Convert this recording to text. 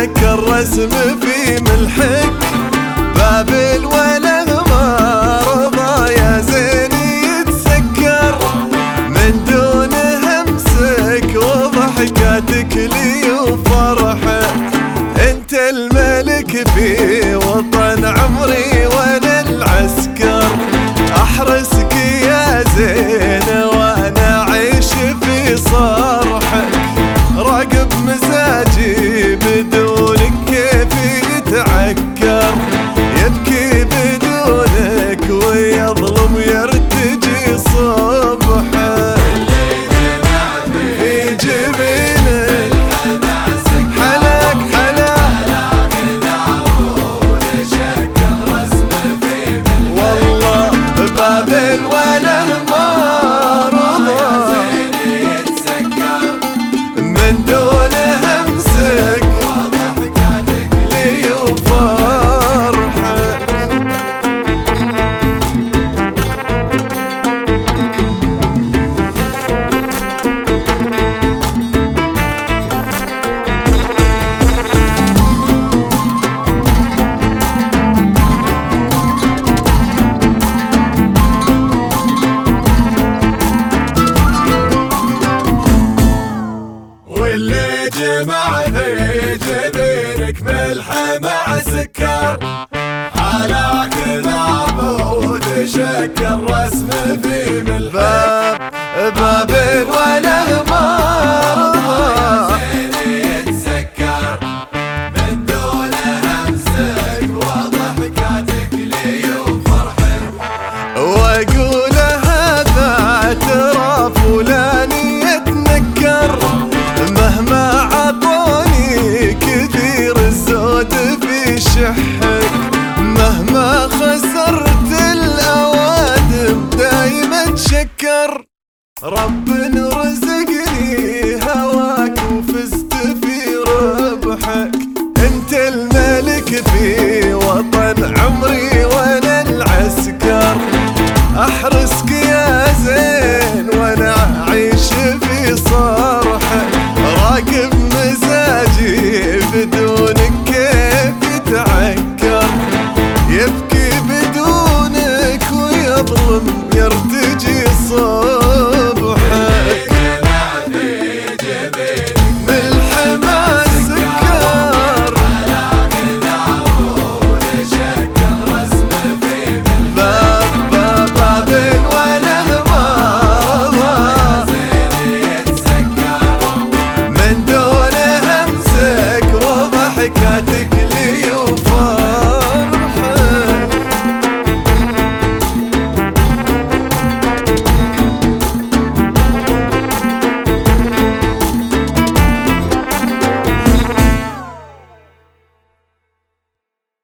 يتشكل رسم في ملحك، بابل ولا ما رضى يا زين يتسكر، من دون همسك وضحكاتك لي وفرحك، انت الملك في وطن عمري وانا العسكر، احرسك يا زين وانا عيش في صرحك، راقب مزاجي بدونك كيف يتعكر، يبكي بدونك ويظلم يرتجي صبحك، في جبينك حلاك حلا، والله بابل ولا ما رضى من دون همسك لي وفرحك. واللي جمع في جبينك ملح مع سكر، على كل عبود شكل رسم في ملحك، بابل ولا ما رضى يتسكر من دون همسك وضحكاتك لي وفرحك، واقول هذا اعتراف ولا يتنكر، مهما عطوني كثير الزود في شحك، مهما خسرت الاوادم دايما تشكر، رب رزقني هواك وفزت في ربحك، انت الملك في